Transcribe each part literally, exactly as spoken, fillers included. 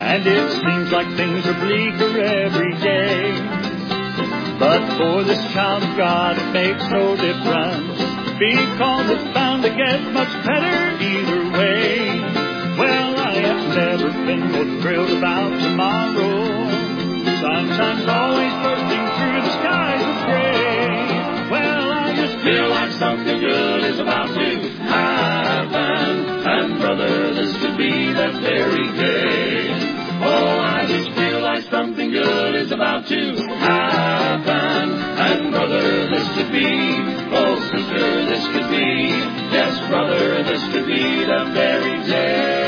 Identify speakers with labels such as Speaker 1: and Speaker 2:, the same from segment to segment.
Speaker 1: and it seems like things are bleaker every day. But for this child of God it makes no difference, because it's bound to get much better either way. Well, I have never been more thrilled about tomorrow. Sunshine's always bursting through the skies of gray. Well, I just feel like something good is about to happen, and brother, this could be that very day. Oh, I just feel like something good is about to happen, and brother, this could be, oh sister, this could be, yes brother, this could be the very day.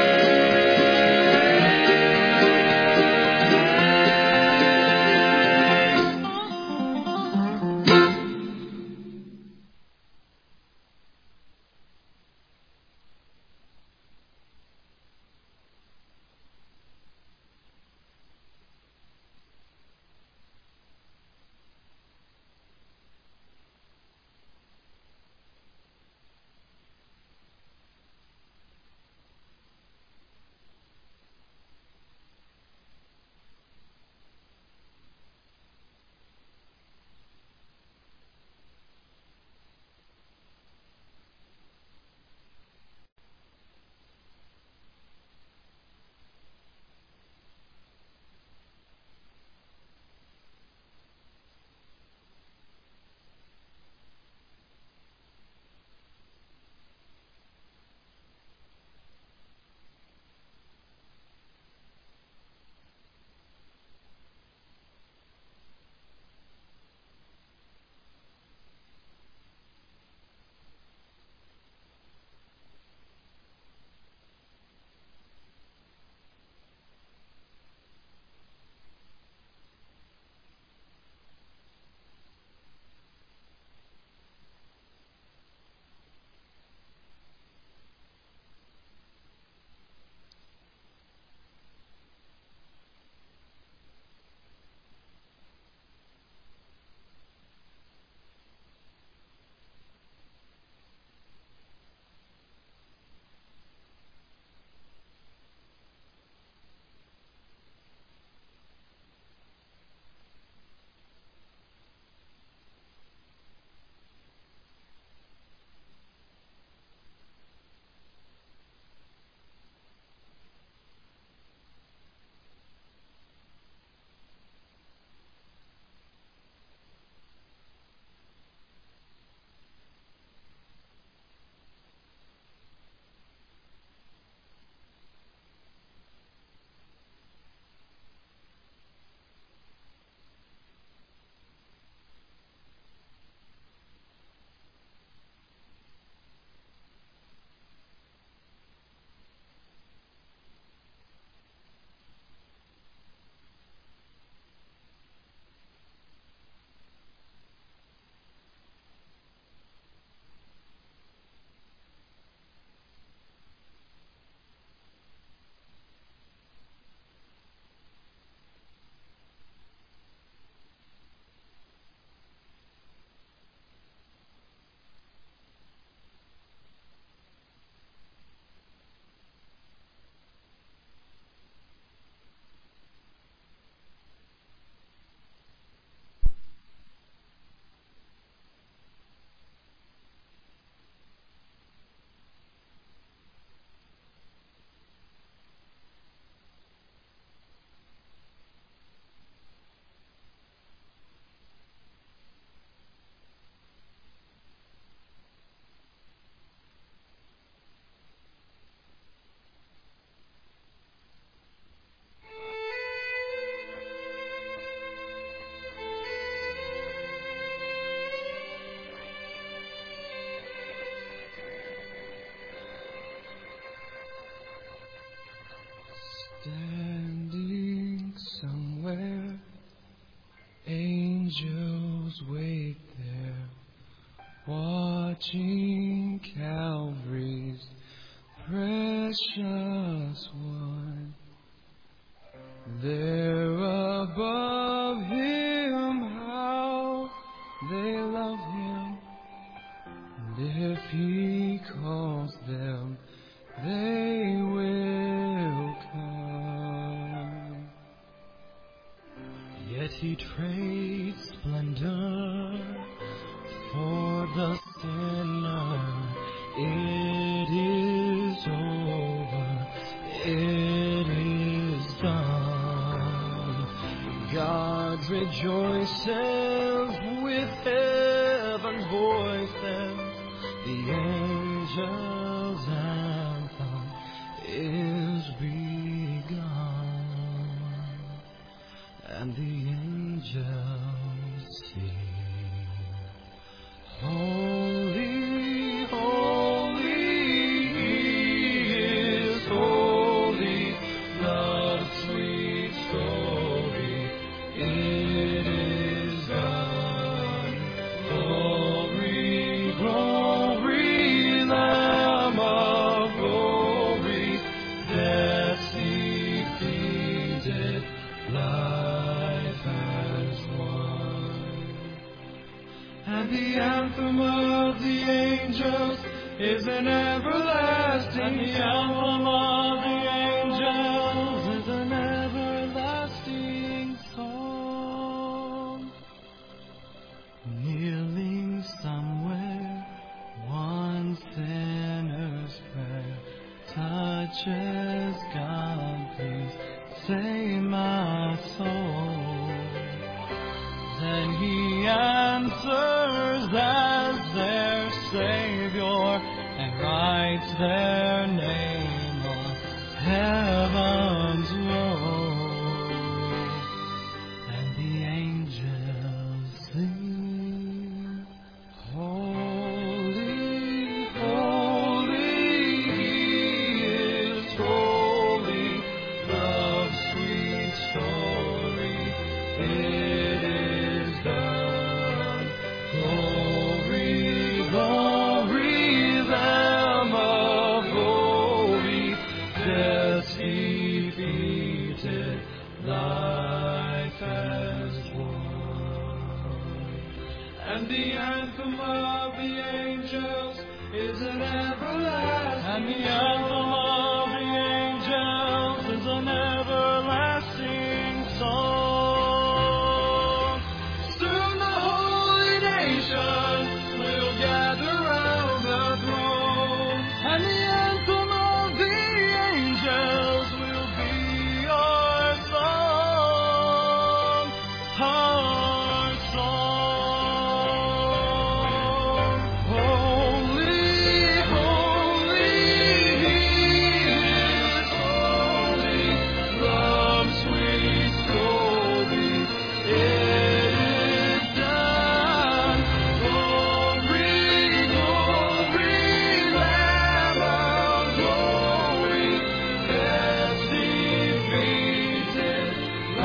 Speaker 2: Standing somewhere, angels wait there, watching Calvary's precious one. There above him, how they love him, and if he calls them, they will come. he trades splendor for the sinner. It is over, it is done. God rejoices with heaven's voices, the angels' anthem is begun, and the angels sing, holy, holy is holy, the sweet story, it is done. Glory, glory, Lamb of glory, death's defeated, life has won. And the anthem of the angels is an everlasting, and the anthem of the angels is an everlasting song. Kneeling somewhere, one sinner's prayer touches God, please save my soul. Then he answers as their Savior and writes their name on heaven's roll. And the angels sing, holy, holy is holy, love's sweet story, it is done. Glory, glory, Lamb of glory, death's defeated, life has won. And the anthem of the angels is an everlasting, and the anthem of the angels is an everlasting song. Soon the holy nations will gather round the throne, and the anthem of the angels will be our song, our song. Holy, holy is holy, love's sweet story, it is done. Glory, glory, Lamb of glory, death's defeated,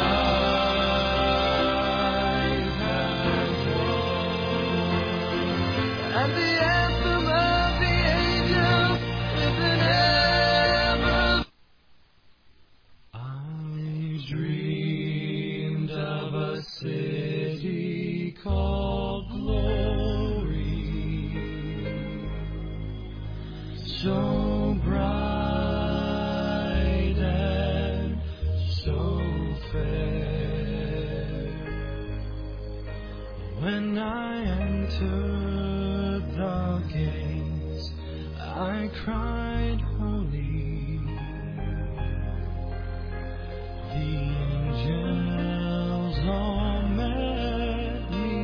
Speaker 2: life has won. And the anthem of the angels is an ever. I dreamed of a city called Glory, so bright and so fair. When I entered the gates, I cried, holy. The angels all met me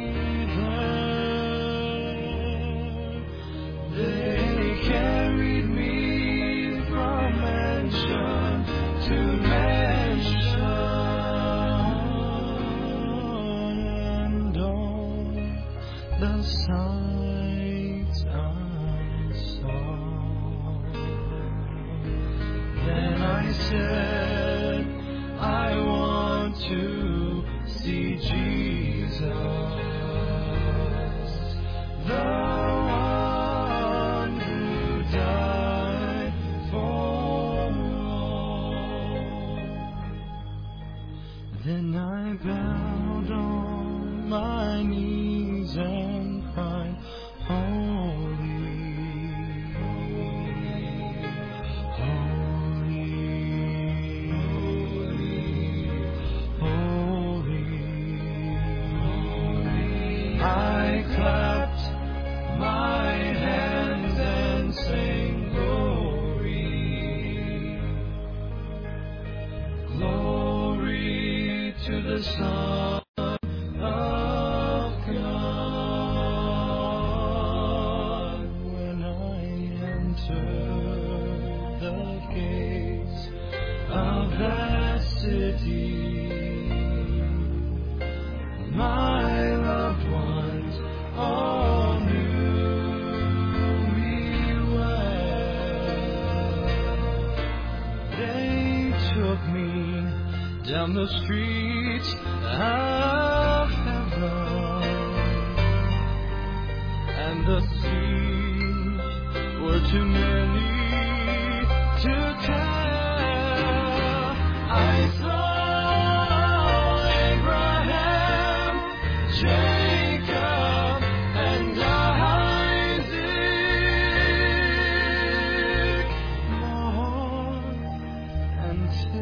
Speaker 2: there. They carried me from mansion to mansion, and all the sights I saw. Then I said, I want to see Jesus, the one who died for all. Then I bowed on my knees and cried, holy, holy, holy, to the Son of God. When I enter the gates of that city, my loved ones all knew me well. They took me down the streets of heaven, and the scenes were too many to tell. I saw Abraham, Jacob, and Isaac, Lord, and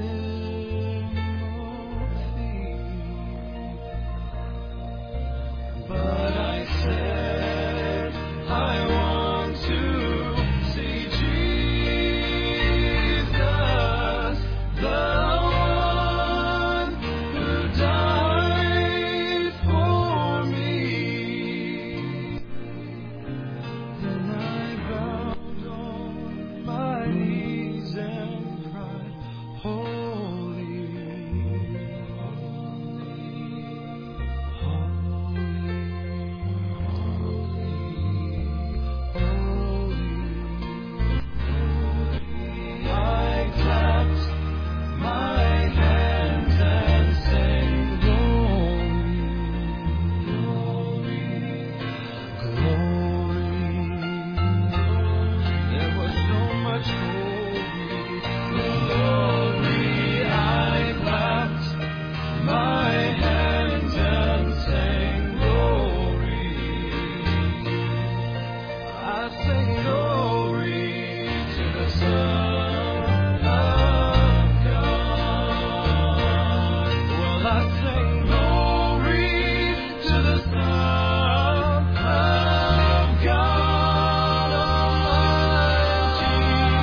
Speaker 2: Timothy. But I said, I want to see Jesus, the one who died for me. Then I bowed on my knees and cried, holy, I clapped my hands and sang, glory, glory, glory. There was so much glory, glory. I clapped my hands and sang, glory. I sing glory to the Son of God. Well, I sing glory to the Son of God, Almighty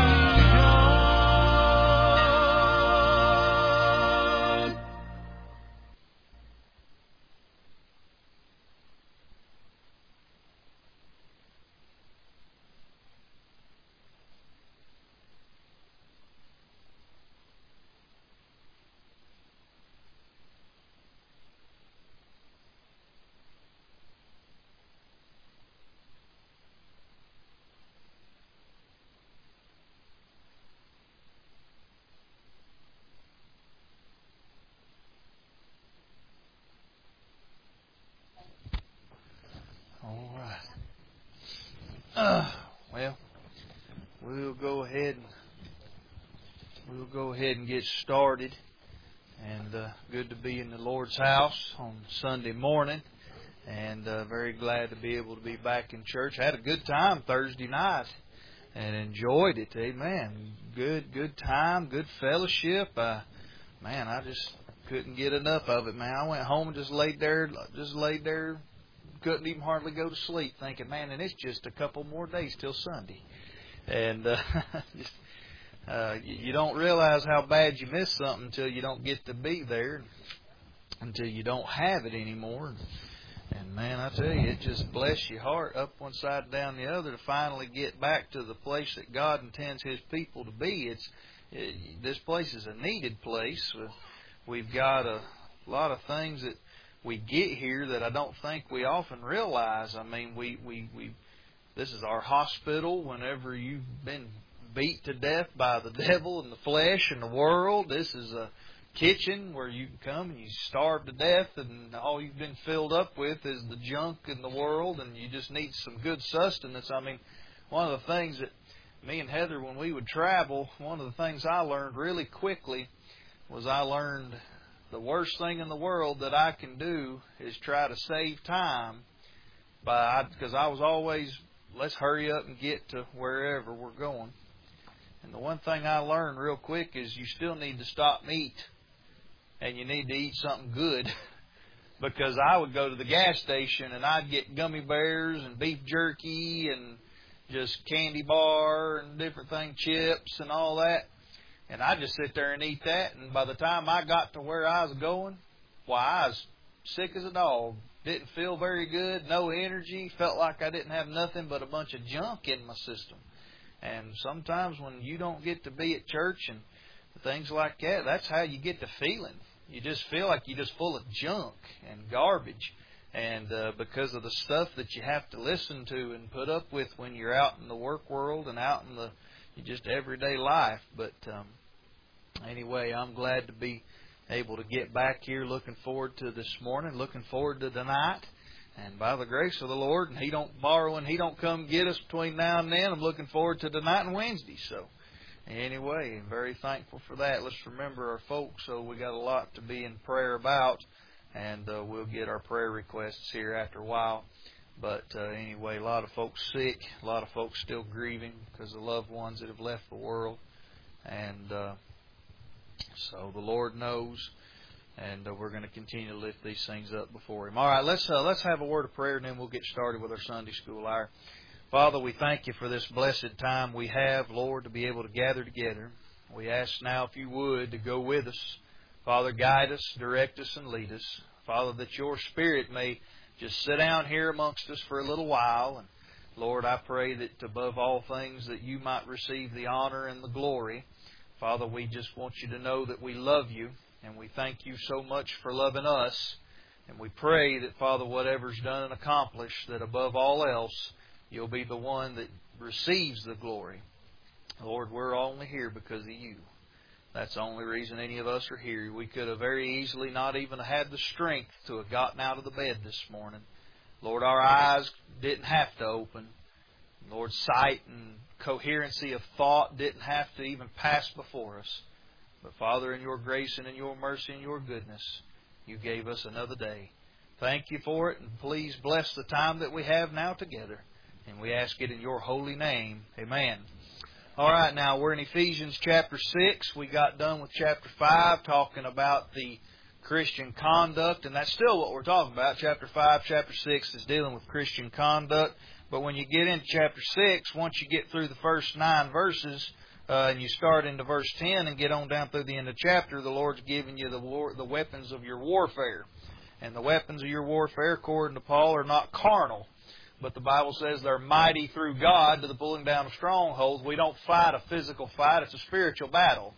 Speaker 2: God.
Speaker 3: All right. Uh, well, we'll go ahead and we'll go ahead and get started. And uh, good to be in the Lord's house on Sunday morning, and uh, very glad to be able to be back in church. I had a good time Thursday night and enjoyed it. Amen. Good, good time, good fellowship. Uh, man, I just couldn't get enough of it. Man, I went home and just laid there, just laid there. Couldn't even hardly go to sleep, thinking, man, and it's just a couple more days till Sunday. And uh, just, uh, you, you don't realize how bad you miss something until you don't get to be there, until you don't have it anymore. And, man, I tell you, it just bless your heart up one side and down the other to finally get back to the place that God intends His people to be. It's it, this place is a needed place. We've got a lot of things that we get here that I don't think we often realize. I mean, we, we, we this is our hospital whenever you've been beat to death by the devil and the flesh and the world. This is a kitchen where you can come and you starve to death and all you've been filled up with is the junk in the world and you just need some good sustenance. I mean, one of the things that me and Heather, when we would travel, one of the things I learned really quickly was I learned the worst thing in the world that I can do is try to save time by, because I was always, let's hurry up and get to wherever we're going. And the one thing I learned real quick is you still need to stop and eat. And you need to eat something good. Because I would go to the gas station and I'd get gummy bears and beef jerky and just candy bar and different things, chips and all that. And I'd just sit there and eat that. And by the time I got to where I was going, why I was sick as a dog. Didn't feel very good, no energy, felt like I didn't have nothing but a bunch of junk in my system. And sometimes when you don't get to be at church and things like that, that's how you get the feeling. You just feel like you're just full of junk and garbage. And uh, because of the stuff that you have to listen to and put up with when you're out in the work world and out in the just everyday life. But um, anyway, I'm glad to be able to get back here, looking forward to this morning, looking forward to tonight. And by the grace of the Lord, and He don't borrow and He don't come get us between now and then, I'm looking forward to tonight and Wednesday. So anyway, I'm very thankful for that. Let's remember our folks. So we got a lot to be in prayer about, and uh, we'll get our prayer requests here after a while. But uh, anyway, a lot of folks sick, a lot of folks still grieving because of loved ones that have left the world. And uh, so the Lord knows, and uh, we're going to continue to lift these things up before Him. All right, let's uh, let's have a word of prayer, and then we'll get started with our Sunday school hour. Father, we thank You for this blessed time we have, Lord, to be able to gather together. We ask now, if You would, to go with us. Father, guide us, direct us, and lead us. Father, that Your Spirit may just sit down here amongst us for a little while. And Lord, I pray that above all things that You might receive the honor and the glory. Father, we just want You to know that we love You, and we thank You so much for loving us. And we pray that, Father, whatever's done and accomplished, that above all else, You'll be the one that receives the glory. Lord, we're only here because of You. That's the only reason any of us are here. We could have very easily not even had the strength to have gotten out of the bed this morning. Lord, our eyes didn't have to open. Lord, sight and coherency of thought didn't have to even pass before us. But Father, in Your grace and in Your mercy and Your goodness, You gave us another day. Thank You for it, and please bless the time that we have now together. And we ask it in Your holy name. Amen. All right, now we're in Ephesians chapter six. We got done with chapter five, talking about the Christian conduct, and that's still what we're talking about. Chapter five, chapter six is dealing with Christian conduct. But when you get into chapter six, once you get through the first nine verses, uh, and you start into verse ten and get on down through the end of the chapter, the Lord's giving you the war, the weapons of your warfare. And the weapons of your warfare, according to Paul, are not carnal. But the Bible says they're mighty through God to the pulling down of strongholds. We don't fight a physical fight. It's a spiritual battle.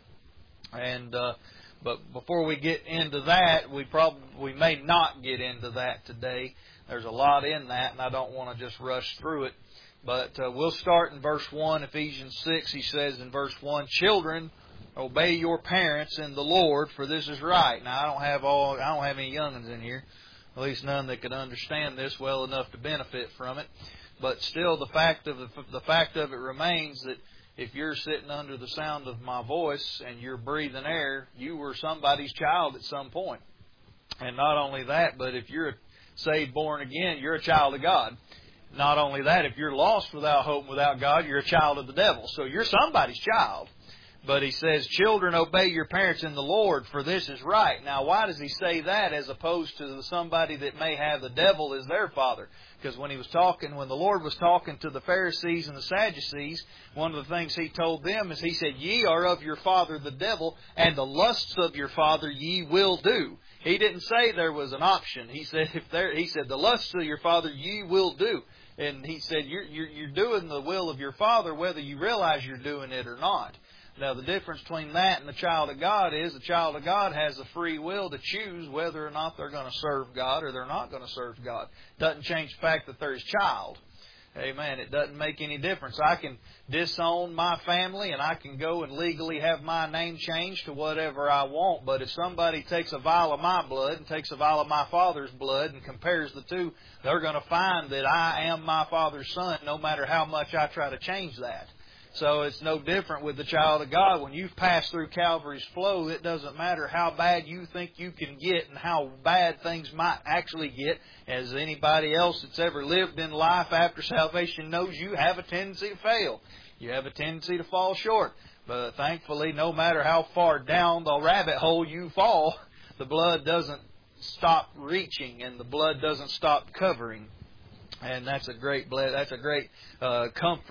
Speaker 3: And uh, but before we get into that, we probably we may not get into that today. There's a lot in that, and I don't want to just rush through it. But uh, we'll start in verse one, Ephesians six. He says in verse one, "Children, obey your parents in the Lord, for this is right." Now, I don't have all I don't have any young'uns in here. At least none that could understand this well enough to benefit from it. But still, the fact of the, the fact of it remains that if you're sitting under the sound of my voice and you're breathing air, you were somebody's child at some point. And not only that, but if you're saved, born again, you're a child of God. Not only that, if you're lost without hope and without God, you're a child of the devil. So you're somebody's child. But he says, "Children, obey your parents in the Lord, for this is right." Now, why does he say that as opposed to somebody that may have the devil as their father? Because when he was talking, when the Lord was talking to the Pharisees and the Sadducees, one of the things he told them is he said, "Ye are of your father the devil, and the lusts of your father ye will do." He didn't say there was an option. He said, if there, he said, "The lusts of your father ye will do." And he said, you're, you're, you're doing the will of your father whether you realize you're doing it or not. Now, the difference between that and the child of God is the child of God has the free will to choose whether or not they're going to serve God or they're not going to serve God. Doesn't change the fact that they're His child. Amen. It doesn't make any difference. I can disown my family and I can go and legally have my name changed to whatever I want. But if somebody takes a vial of my blood and takes a vial of my father's blood and compares the two, they're going to find that I am my father's son no matter how much I try to change that. So it's no different with the child of God. When you've passed through Calvary's flow, it doesn't matter how bad you think you can get and how bad things might actually get. As anybody else that's ever lived in life after salvation knows, you have a tendency to fail. You have a tendency to fall short. But thankfully, no matter how far down the rabbit hole you fall, the blood doesn't stop reaching and the blood doesn't stop covering. And that's a great, that's a great uh, comfort.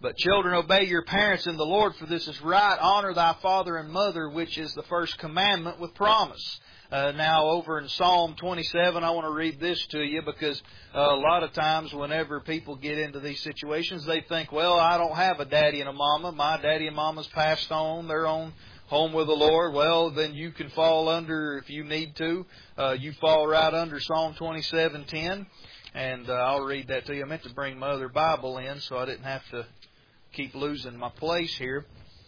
Speaker 3: But children, obey your parents in the Lord, for this is right. Honor thy father and mother, which is the first commandment with promise. Uh, now, over in Psalm twenty-seven, I want to read this to you because uh, a lot of times whenever people get into these situations, they think, well, I don't have a daddy and a mama. My daddy and mama's passed on. They're on home with the Lord. Well, then you can fall under, if you need to, uh, you fall right under Psalm twenty-seven ten. And uh, I'll read that to you. I meant to bring my other Bible in so I didn't have to keep losing my place here.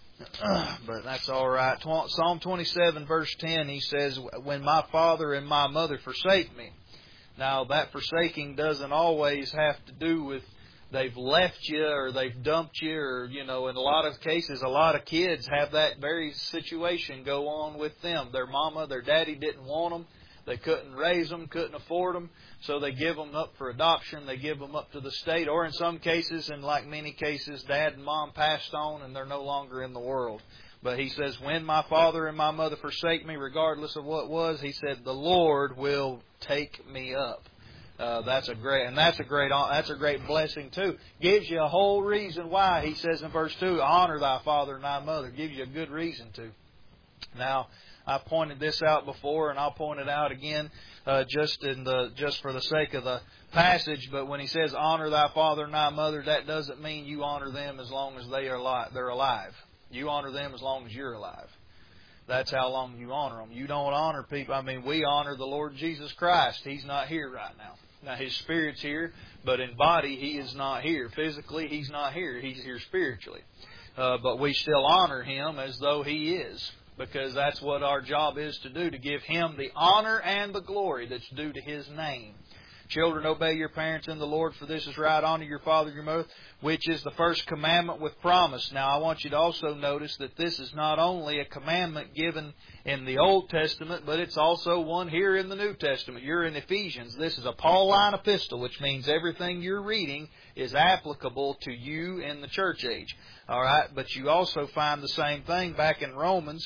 Speaker 3: But that's all right. Psalm twenty-seven, verse ten, he says, when my father and my mother forsake me. Now, that forsaking doesn't always have to do with they've left you or they've dumped you, or, you know, in a lot of cases, a lot of kids have that very situation go on with them. Their mama, their daddy didn't want them. They couldn't raise them, couldn't afford them, so they give them up for adoption. They give them up to the state, or in some cases, and like many cases, dad and mom passed on and they're no longer in the world. But he says, when my father and my mother forsake me, regardless of what was, he said, the Lord will take me up. Uh, that's a great, and that's a great, that's a great blessing too. Gives you a whole reason why. He says in verse two, honor thy father and thy mother. Gives you a good reason to. Now, I pointed this out before, and I'll point it out again, uh, just in the just for the sake of the passage. But when he says honor thy father and thy mother, that doesn't mean you honor them as long as they are alive. They're alive. You honor them as long as you're alive. That's how long you honor them. You don't honor people. I mean, we honor the Lord Jesus Christ. He's not here right now. Now, His Spirit's here, but in body He is not here. Physically, He's not here. He's here spiritually. Uh, but we still honor Him as though He is, because that's what our job is to do, to give Him the honor and the glory that's due to His name. Children, obey your parents in the Lord, for this is right. Honor your father and your mother, which is the first commandment with promise. Now, I want you to also notice that this is not only a commandment given in the Old Testament, but it's also one here in the New Testament. You're in Ephesians. This is a Pauline epistle, which means everything you're reading is applicable to you in the church age. All right, but you also find the same thing back in Romans,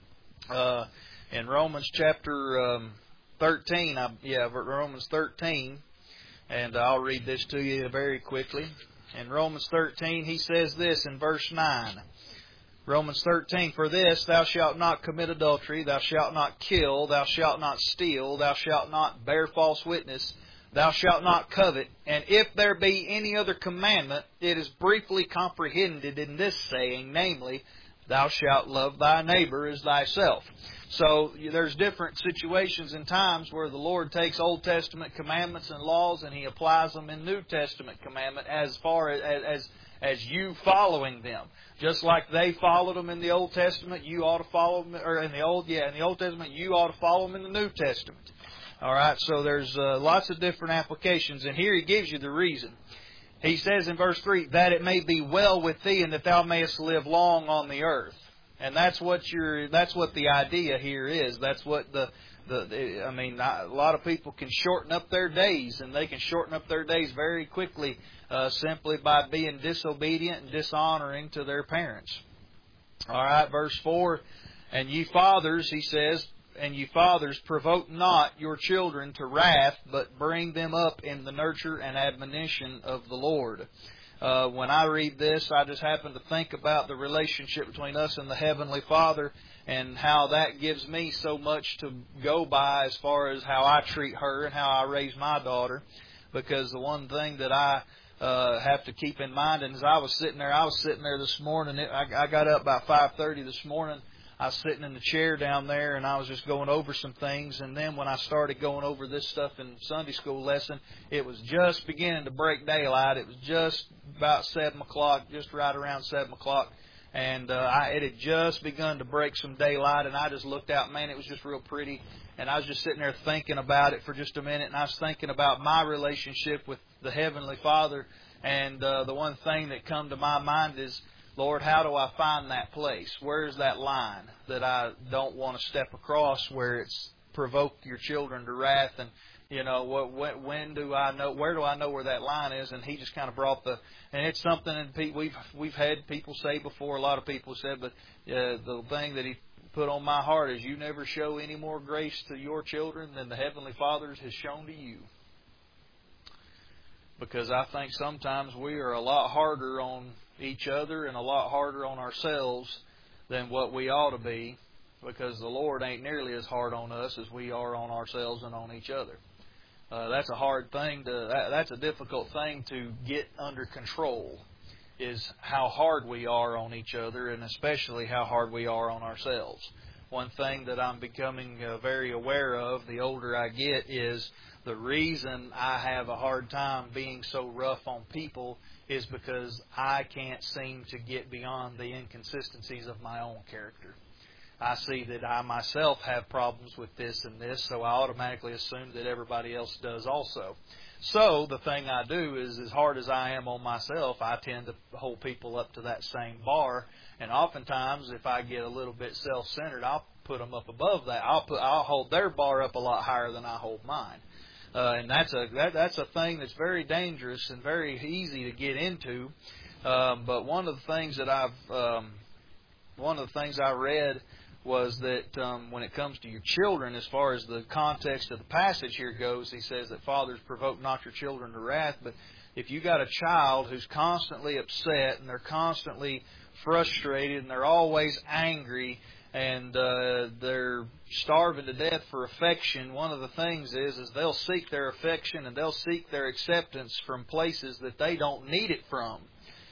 Speaker 3: uh, in Romans chapter um, thirteen. I, yeah, Romans thirteen, and I'll read this to you very quickly. In Romans thirteen, he says this in verse nine. Romans thirteen, for this thou shalt not commit adultery, thou shalt not kill, thou shalt not steal, thou shalt not bear false witness, thou shalt not covet. And if there be any other commandment, it is briefly comprehended in this saying, namely, thou shalt love thy neighbor as thyself. So there's different situations and times where the Lord takes Old Testament commandments and laws and He applies them in New Testament commandment as far as as, as you following them. Just like they followed them in the Old Testament, you ought to follow them, or in the Old, yeah, in the Old Testament, you ought to follow them in the New Testament. All right, so there's uh, lots of different applications, and here He gives you the reason. He says in verse three, that it may be well with thee, and that thou mayest live long on the earth. And that's what your that's what the idea here is. That's what the the, the I mean, a lot of people can shorten up their days, and they can shorten up their days very quickly uh, simply by being disobedient and dishonoring to their parents. All right, verse four, and ye fathers, he says, and ye fathers, provoke not your children to wrath, but bring them up in the nurture and admonition of the Lord. Uh, when I read this, I just happen to think about the relationship between us and the Heavenly Father, and how that gives me so much to go by as far as how I treat her and how I raise my daughter. Because the one thing that I uh, have to keep in mind, and as I was sitting there, I was sitting there this morning. I, I got up about five thirty this morning. I was sitting in the chair down there, and I was just going over some things. And then when I started going over this stuff in Sunday school lesson, it was just beginning to break daylight. It was just about seven o'clock, just right around seven o'clock. And uh, I, it had just begun to break some daylight, and I just looked out. Man, it was just real pretty. And I was just sitting there thinking about it for just a minute, and I was thinking about my relationship with the Heavenly Father. And uh, the one thing that come to my mind is, Lord, how do I find that place? Where's that line that I don't want to step across where it's provoke your children to wrath? And, you know, what, when, when do I know, where do I know where that line is? And He just kind of brought the, and it's something that we've, we've had people say before, a lot of people said, but uh, the thing that He put on my heart is, you never show any more grace to your children than the Heavenly Father has shown to you. Because I think sometimes we are a lot harder on, each other and a lot harder on ourselves than what we ought to be, because the Lord ain't nearly as hard on us as we are on ourselves and on each other. Uh, that's a hard thing to, that, that's a difficult thing to get under control, is how hard we are on each other, and especially how hard we are on ourselves. One thing that I'm becoming uh, very aware of the older I get is the reason I have a hard time being so rough on people is because I can't seem to get beyond the inconsistencies of my own character. I see that I myself have problems with this and this, so I automatically assume that everybody else does also. So the thing I do is, as hard as I am on myself, I tend to hold people up to that same bar. And oftentimes, if I get a little bit self-centered, I'll put them up above that. I'll put, I'll hold their bar up a lot higher than I hold mine. Uh, and that's a that, that's a thing that's very dangerous and very easy to get into. Um, but one of the things that I've um, one of the things I read was that um, when it comes to your children, as far as the context of the passage here goes, he says that fathers, provoke not your children to wrath. But if you got a child who's constantly upset and they're constantly frustrated and they're always angry and uh, they're starving to death for affection, one of the things is is they'll seek their affection and they'll seek their acceptance from places that they don't need it from,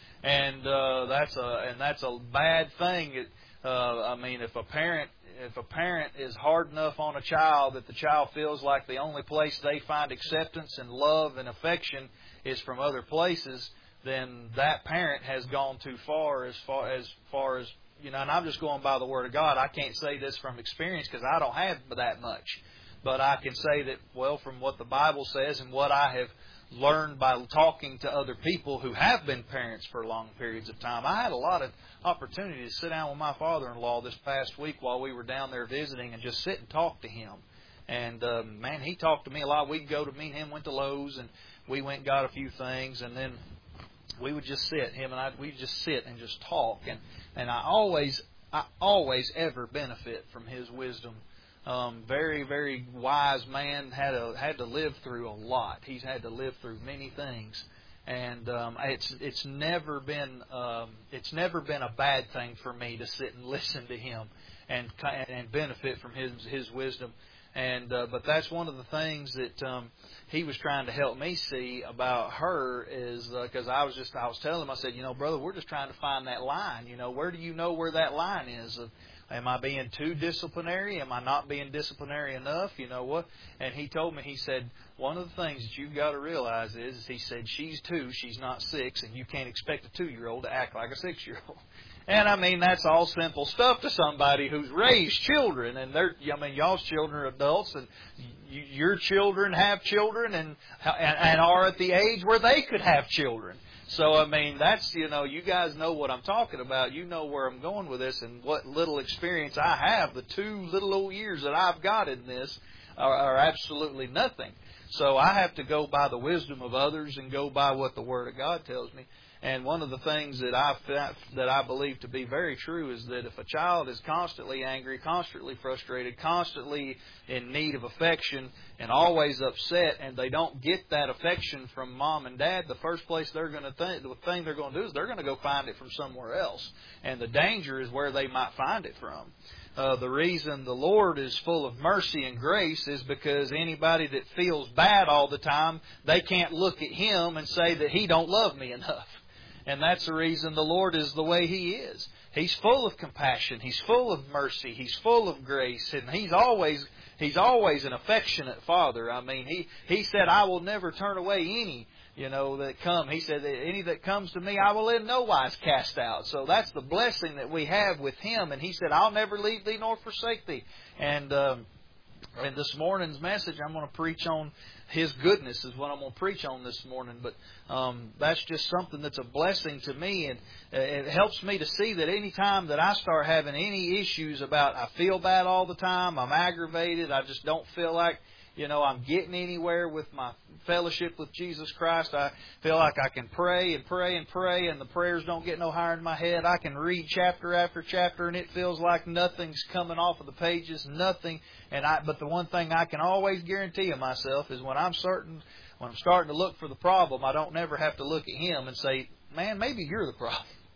Speaker 3: and uh, that's a and that's a bad thing. It, uh, I mean, if a parent if a parent is hard enough on a child that the child feels like the only place they find acceptance and love and affection is from other places, then that parent has gone too far as far as far as you know. And I'm just going by the Word of God. I can't say this from experience because I don't have that much, but I can say that, well, from what the Bible says and what I have learned by talking to other people who have been parents for long periods of time. I had a lot of opportunity to sit down with my father-in-law this past week while we were down there visiting and just sit and talk to him. And, um, man, he talked to me a lot. We'd go to me and him went to Lowe's, and we went and got a few things, and then we would just sit, him and I, we'd just sit and just talk. And, and I always, I always ever benefit from his wisdom. Um, very, very wise man, had a, had to live through a lot. He's had to live through many things, and um, it's it's never been um, it's never been a bad thing for me to sit and listen to him and and benefit from his his wisdom. And uh, but that's one of the things that um, he was trying to help me see about her is because uh, I was just I was telling him, I said, you know, brother, we're just trying to find that line. You know, where do you know where that line is? Of, Am I being too disciplinary? Am I not being disciplinary enough? You know what? And he told me, he said, one of the things that you've got to realize is, is he said, she's two, she's not six, and you can't expect a two-year-old to act like a six-year-old. And I mean, that's all simple stuff to somebody who's raised children, and they're, I mean, y'all's children are adults, and you, your children have children, and, and and are at the age where they could have children. So, I mean, that's, you know, you guys know what I'm talking about. You know where I'm going with this and what little experience I have. The two little old years that I've got in this are, are absolutely nothing. So I have to go by the wisdom of others and go by what the Word of God tells me. And one of the things that I that I believe to be very true is that if a child is constantly angry, constantly frustrated, constantly in need of affection, and always upset, and they don't get that affection from mom and dad, the first place they're going to think, the thing they're going to do is they're going to go find it from somewhere else. And the danger is where they might find it from. Uh, the reason the Lord is full of mercy and grace is because anybody that feels bad all the time, they can't look at Him and say that He don't love me enough. And that's the reason the Lord is the way He is. He's full of compassion. He's full of mercy. He's full of grace. And He's always He's always an affectionate Father. I mean, He, he said, I will never turn away any, you know, that come. He said, any that comes to me, I will in no wise cast out. So that's the blessing that we have with Him. And He said, I'll never leave thee nor forsake thee. And, um, and this morning's message, I'm going to preach on His goodness is what I'm going to preach on this morning. But um, that's just something that's a blessing to me. And it helps me to see that any time that I start having any issues about I feel bad all the time, I'm aggravated, I just don't feel like, you know, I'm getting anywhere with my fellowship with Jesus Christ. I feel like I can pray and pray and pray and the prayers don't get no higher in my head. I can read chapter after chapter and it feels like nothing's coming off of the pages, nothing. And I, but the one thing I can always guarantee of myself is when I'm certain, when I'm starting to look for the problem, I don't never have to look at Him and say, man, maybe you're the problem.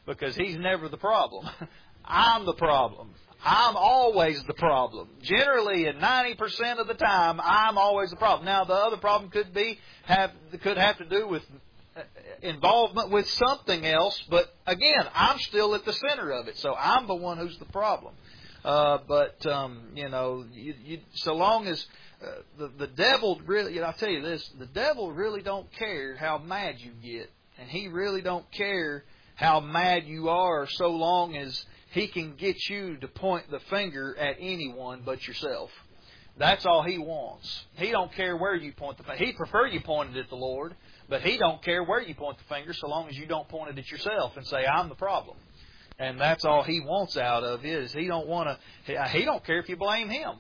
Speaker 3: because he's never the problem. I'm the problem. I'm always the problem. Generally, in ninety percent of the time, I'm always the problem. Now, the other problem could be have could have to do with involvement with something else, but again, I'm still at the center of it, so I'm the one who's the problem. Uh, but um, you know, you, you, so long as uh, the the devil really, you know, I'll tell you this: the devil really don't care how mad you get, and he really don't care how mad you are, so long as he can get you to point the finger at anyone but yourself. That's all he wants. He don't care where you point the finger. He'd prefer you pointed at the Lord, but he don't care where you point the finger, so long as you don't point it at yourself and say, I'm the problem. And that's all he wants out of it, is he don't want to. He don't care if you blame him.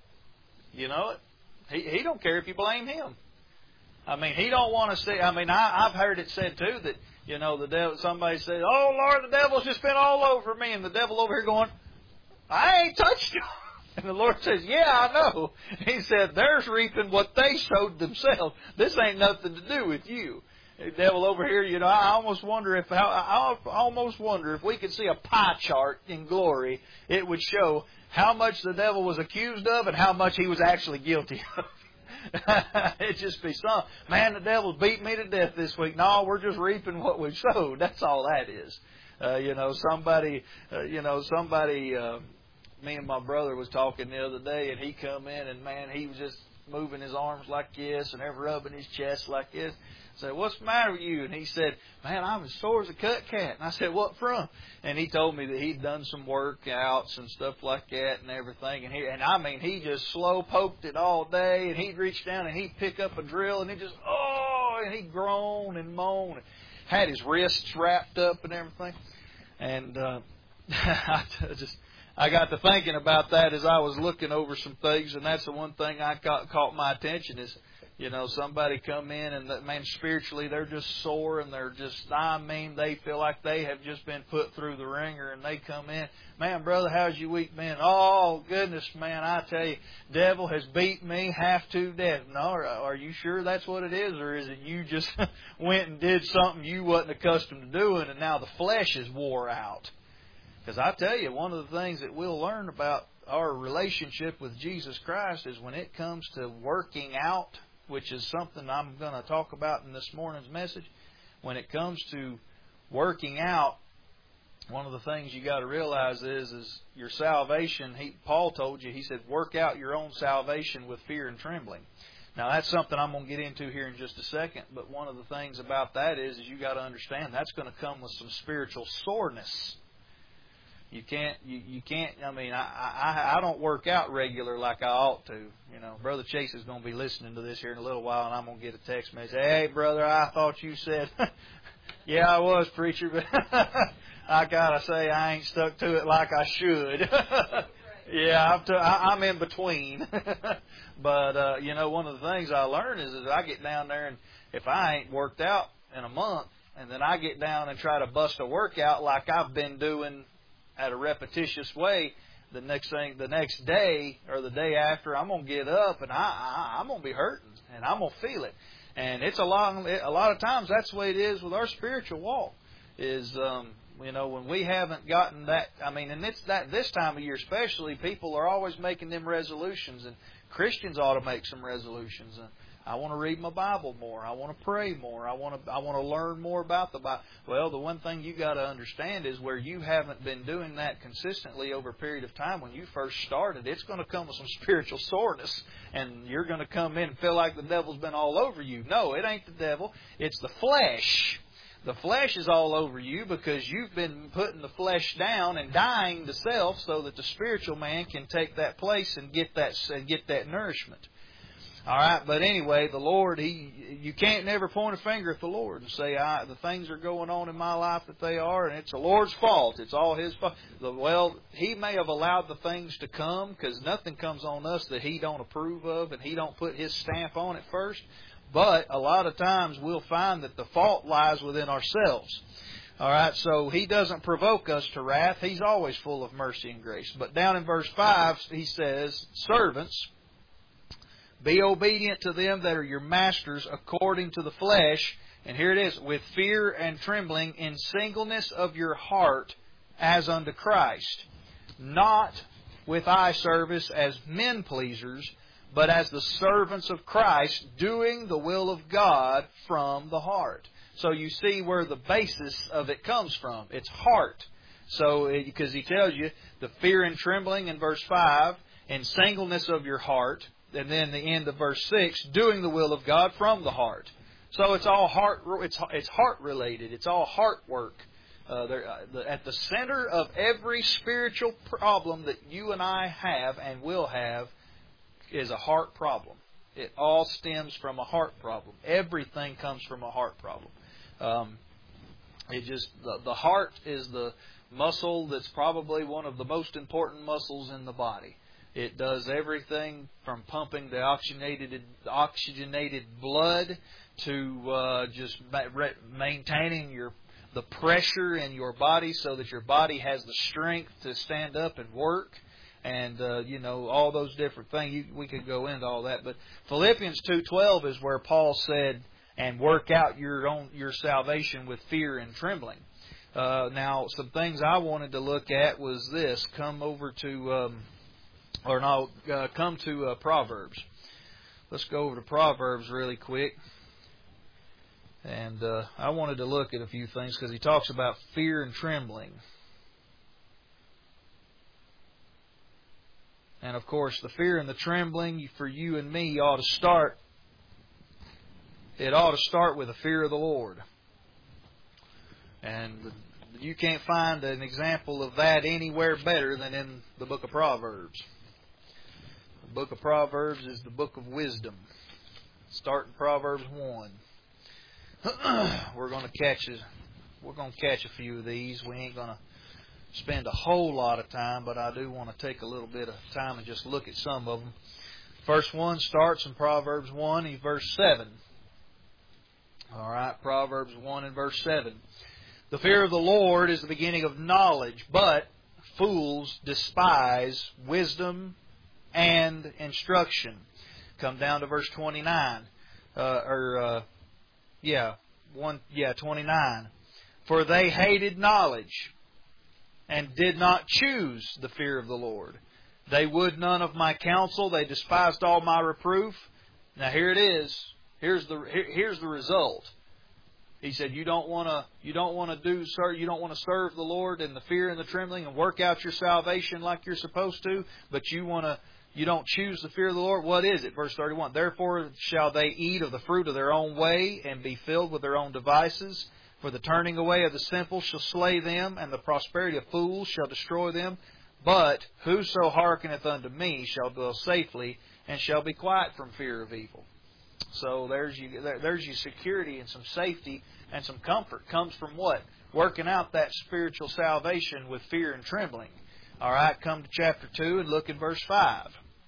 Speaker 3: You know it. He he don't care if you blame him. I mean, he don't want to see. I mean, I, I've heard it said too that, you know, the devil. Somebody said, "Oh Lord, the devil's just been all over me," and the devil over here going, "I ain't touched you." And the Lord says, "Yeah, I know." He said, "They're reaping what they sowed themselves. This ain't nothing to do with you." The devil over here, you know, I almost wonder if I almost wonder if we could see a pie chart in glory, it would show how much the devil was accused of and how much he was actually guilty of. It'd just be some, man, the devil's beat me to death this week. No, we're just reaping what we sowed. That's all that is. Uh, you know, somebody, uh, you know, somebody, uh, me and my brother was talking the other day, and he come in, and man, he was just moving his arms like this and ever rubbing his chest like this. I said, "What's the matter with you?" And he said, "Man, I'm as sore as a cut cat." And I said, "What from?" And he told me that he'd done some workouts and stuff like that and everything. And he, and I mean, he just slow poked it all day. And he'd reach down and he'd pick up a drill and he just, oh, and he'd groan and moan. And had his wrists wrapped up and everything. And uh, I just, I got to thinking about that as I was looking over some things. And that's the one thing I caught, caught my attention is, you know, somebody come in and, that, man, spiritually they're just sore and they're just, I mean, they feel like they have just been put through the ringer, and they come in, "Man, brother, how's your week been?" "Oh, goodness, man, I tell you, devil has beat me half to death." "No, are, are you sure that's what it is, or is it you just went and did something you wasn't accustomed to doing and now the flesh is wore out?" Because I tell you, one of the things that we'll learn about our relationship with Jesus Christ is when it comes to working out, which is something I'm going to talk about in this morning's message. When it comes to working out, one of the things you got to realize is, is your salvation. He, Paul told you, he said, work out your own salvation with fear and trembling. Now, that's something I'm going to get into here in just a second. But one of the things about that is, is you got to understand that's going to come with some spiritual soreness. You can't, you, you can't, I mean, I, I I don't work out regular like I ought to. You know, Brother Chase is going to be listening to this here in a little while, and I'm going to get a text message. "Hey, brother, I thought you said," "Yeah, I was, preacher, but I got to say I ain't stuck to it like I should." Yeah, I'm, t- I, I'm in between. But, uh, you know, one of the things I learned is that I get down there, and if I ain't worked out in a month, and then I get down and try to bust a workout like I've been doing at a repetitious way, the next thing, the next day or the day after, I'm gonna get up and I, I I'm gonna be hurting and I'm gonna feel it. And it's a long, a lot of times that's the way it is with our spiritual walk. Is um, you know, when we haven't gotten that. I mean, and it's that this time of year especially, people are always making them resolutions, and Christians ought to make some resolutions. And I want to read my Bible more. I want to pray more. I want to I want to learn more about the Bible. Well, the one thing you got to understand is where you haven't been doing that consistently over a period of time. When you first started, it's going to come with some spiritual soreness, and you're going to come in and feel like the devil's been all over you. No, it ain't the devil. It's the flesh. The flesh is all over you because you've been putting the flesh down and dying to self, so that the spiritual man can take that place and get that and get that nourishment. All right, but anyway, the Lord, He, you can't never point a finger at the Lord and say, I, the things are going on in my life that they are, and it's the Lord's fault. It's all His fault. Well, He may have allowed the things to come, because nothing comes on us that He don't approve of, and He don't put His stamp on it first. But a lot of times we'll find that the fault lies within ourselves. All right, so He doesn't provoke us to wrath. He's always full of mercy and grace. But down in verse five, He says, servants, Be obedient to them that are your masters according to the flesh. And here it is, with fear and trembling in singleness of your heart as unto Christ. Not with eye service as men pleasers, but as the servants of Christ, doing the will of God from the heart. So you see where the basis of it comes from. It's heart. So, because he tells you, the fear and trembling in verse five, and singleness of your heart, and then the end of verse six, doing the will of God from the heart. So it's all heart. It's it's heart related. It's all heart work. Uh, uh, the, at the center of every spiritual problem that you and I have and will have is a heart problem. It all stems from a heart problem. Everything comes from a heart problem. Um, it just the, the heart is the muscle that's probably one of the most important muscles in the body. It does everything from pumping the oxygenated oxygenated blood to uh, just maintaining your the pressure in your body so that your body has the strength to stand up and work, and uh, you know, all those different things. You, we could go into all that, but Philippians two twelve is where Paul said, "And work out your own your salvation with fear and trembling." Uh, now, some things I wanted to look at was this. Come over to, um, or no, uh, come to uh, Proverbs. Let's go over to Proverbs really quick. And uh, I wanted to look at a few things because he talks about fear and trembling. And of course, the fear and the trembling for you and me ought to start. It ought to start with the fear of the Lord. And you can't find an example of that anywhere better than in the book of Proverbs. The book of Proverbs is the book of wisdom. Start in Proverbs one. We're going to catch a, we're going to catch a few of these. We ain't going to spend a whole lot of time, but I do want to take a little bit of time and just look at some of them. First one starts in Proverbs one and verse seven. All right, Proverbs one and verse seven. The fear of the Lord is the beginning of knowledge, but fools despise wisdom and instruction. Come down to verse twenty-nine, uh, or uh, yeah, one, yeah, twenty-nine. For they hated knowledge and did not choose the fear of the Lord. They would none of my counsel. They despised all my reproof. Now here it is. Here's the here, here's the result. He said, "You don't want to you don't want to do sir you don't want to serve the Lord in the fear and the trembling and work out your salvation like you're supposed to, but you want to you don't choose the fear of the Lord." What is it? Verse thirty-one. Therefore shall they eat of the fruit of their own way and be filled with their own devices. For the turning away of the simple shall slay them, and the prosperity of fools shall destroy them. But whoso hearkeneth unto me shall dwell safely, and shall be quiet from fear of evil. So there's you, there's your security and some safety and some comfort. Comes from what? Working out that spiritual salvation with fear and trembling. All right, come to chapter two and look at verse five.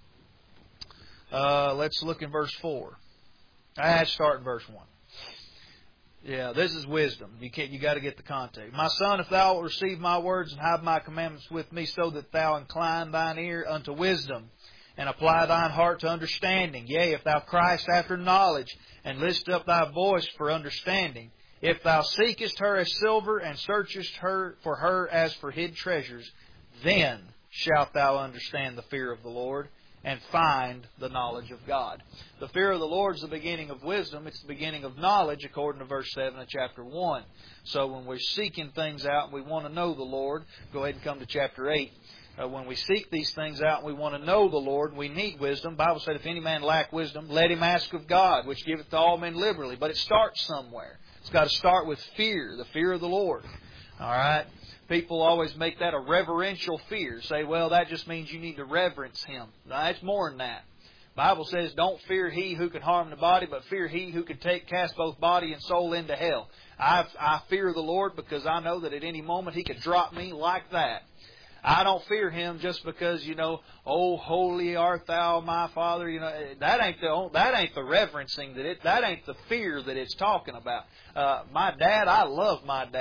Speaker 3: Uh, let's look in verse four. I had to start in verse one. Yeah, this is wisdom. You can't. You got to get the context. My son, if thou wilt receive my words and hide my commandments with me, so that thou incline thine ear unto wisdom, and apply thine heart to understanding. Yea, if thou criest after knowledge, and lift up thy voice for understanding. If thou seekest her as silver, and searchest her for her as for hid treasures, then shalt thou understand the fear of the Lord, and find the knowledge of God. The fear of the Lord is the beginning of wisdom. It's the beginning of knowledge, according to verse seven of chapter one. So when we're seeking things out and we want to know the Lord, go ahead and come to chapter eight. Uh, when we seek these things out and we want to know the Lord, we need wisdom. The Bible said, if any man lack wisdom, let him ask of God, which giveth to all men liberally. But it starts somewhere. It's got to start with fear, the fear of the Lord. All right? People always make that a reverential fear. Say, well, that just means you need to reverence Him. No, it's more than that. The Bible says, don't fear he who can harm the body, but fear he who can take cast both body and soul into hell. I, I fear the Lord because I know that at any moment He could drop me like that. I don't fear Him just because, you know, oh, holy art thou, my Father. You know, that ain't the that ain't the reverencing that it that ain't the fear that it's talking about. Uh, my dad, I love my dad,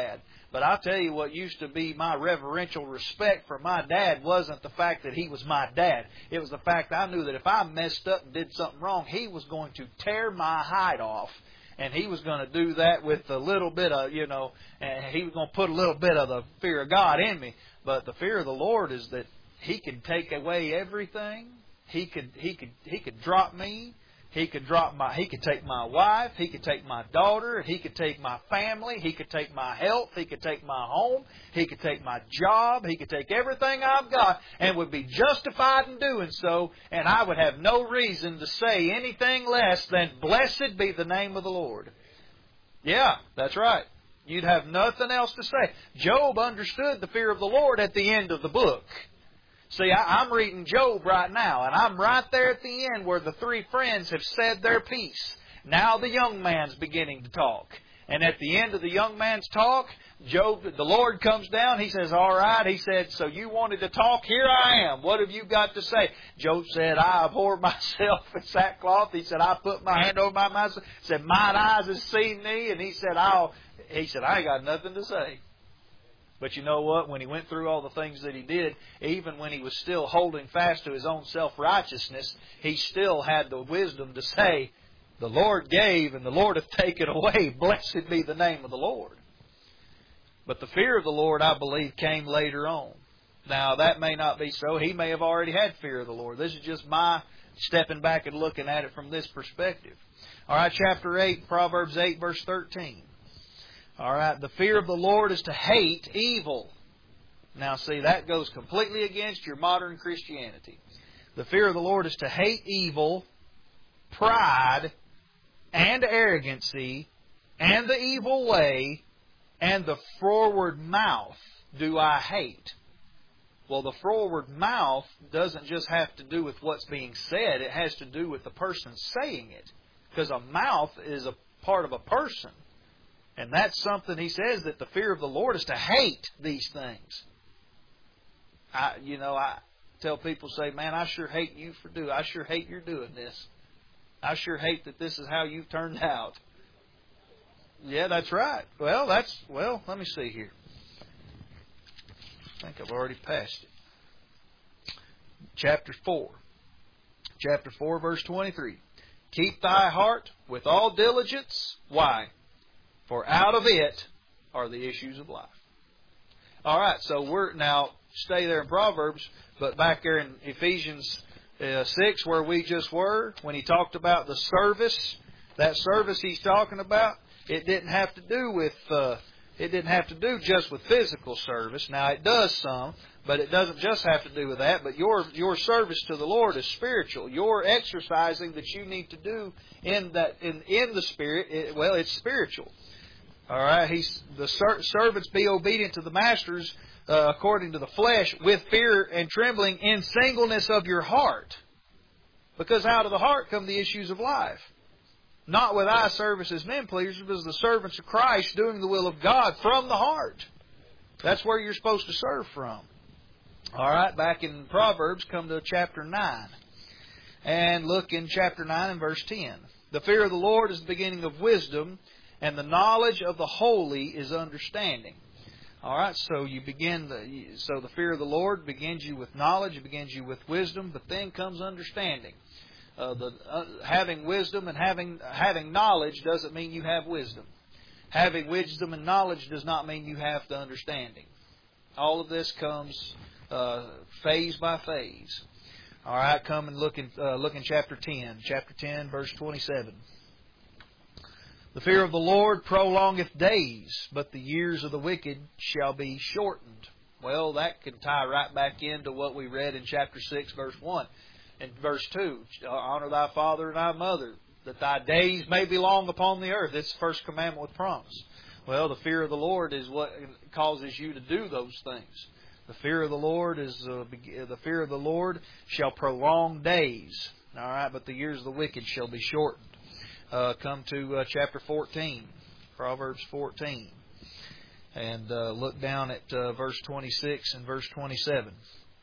Speaker 3: But I'll tell you what used to be my reverential respect for my dad wasn't the fact that he was my dad. It was the fact I knew that if I messed up and did something wrong, he was going to tear my hide off. And he was going to do that with a little bit of, you know, and he was going to put a little bit of the fear of God in me. But the fear of the Lord is that He could take away everything. He could, he could, he could drop me. He could drop my, he could take my wife, he could take my daughter, he could take my family, he could take my health, he could take my home, he could take my job, he could take everything I've got and would be justified in doing so, and I would have no reason to say anything less than, blessed be the name of the Lord. Yeah, that's right. You'd have nothing else to say. Job understood the fear of the Lord at the end of the book. See, I, I'm reading Job right now, and I'm right there at the end where the three friends have said their piece. Now the young man's beginning to talk. And at the end of the young man's talk, Job, the Lord comes down. He says, all right. He said, so you wanted to talk? Here I am. What have you got to say? Job said, I abhor myself in sackcloth. He said, I put my hand over my mouth. He said, mine eyes have seen thee. And he said, I'll, he said, I ain't got nothing to say. But you know what? When he went through all the things that he did, even when he was still holding fast to his own self-righteousness, he still had the wisdom to say, the Lord gave and the Lord hath taken away. Blessed be the name of the Lord. But the fear of the Lord, I believe, came later on. Now, that may not be so. He may have already had fear of the Lord. This is just my stepping back and looking at it from this perspective. All right, chapter eight, Proverbs eight, verse thirteen. All right, the fear of the Lord is to hate evil. Now, see, that goes completely against your modern Christianity. The fear of the Lord is to hate evil, pride, and arrogancy, and the evil way, and the froward mouth do I hate. Well, the froward mouth doesn't just have to do with what's being said. It has to do with the person saying it. Because a mouth is a part of a person. And that's something he says, that the fear of the Lord is to hate these things. I, you know, I tell people, say, man, I sure hate you for doing, I sure hate you're doing this. I sure hate that this is how you've turned out. Yeah, that's right. Well, that's, well, let me see here. I think I've already passed it. Chapter four. Chapter four, verse twenty-three. Keep thy heart with all diligence. Why? For out of it are the issues of life. All right, so we're now stay there in Proverbs, but back there in Ephesians uh, six, where we just were, when he talked about the service, that service he's talking about, it didn't have to do with uh, it didn't have to do just with physical service. Now it does some, but it doesn't just have to do with that. But your your service to the Lord is spiritual. Your exercising that you need to do in that in in the Spirit, it, well, it's spiritual. All right, he's the ser- servants be obedient to the masters uh, according to the flesh, with fear and trembling, in singleness of your heart, because out of the heart come the issues of life. Not with eye service as men pleasers, but as the servants of Christ, doing the will of God from the heart. That's where you're supposed to serve from. All right, back in Proverbs, come to chapter nine, and look in chapter nine and verse ten. The fear of the Lord is the beginning of wisdom, and the knowledge of the holy is understanding. All right, so you begin the so the fear of the Lord begins you with knowledge, it begins you with wisdom, but then comes understanding. Uh, the uh, having wisdom and having having knowledge doesn't mean you have wisdom. Having wisdom and knowledge does not mean you have the understanding. All of this comes uh, phase by phase. All right, come and look in uh, look in chapter ten, chapter ten, verse twenty-seven. The fear of the Lord prolongeth days, but the years of the wicked shall be shortened. Well, that can tie right back into what we read in chapter six, verse one. And verse two, honor thy father and thy mother, that thy days may be long upon the earth. It's the first commandment with promise. Well, the fear of the Lord is what causes you to do those things. The fear of the Lord is uh, the fear of the Lord shall prolong days. All right, but the years of the wicked shall be shortened. Uh, come to uh, chapter fourteen, Proverbs fourteen, and uh, look down at uh, verse twenty-six and verse twenty-seven.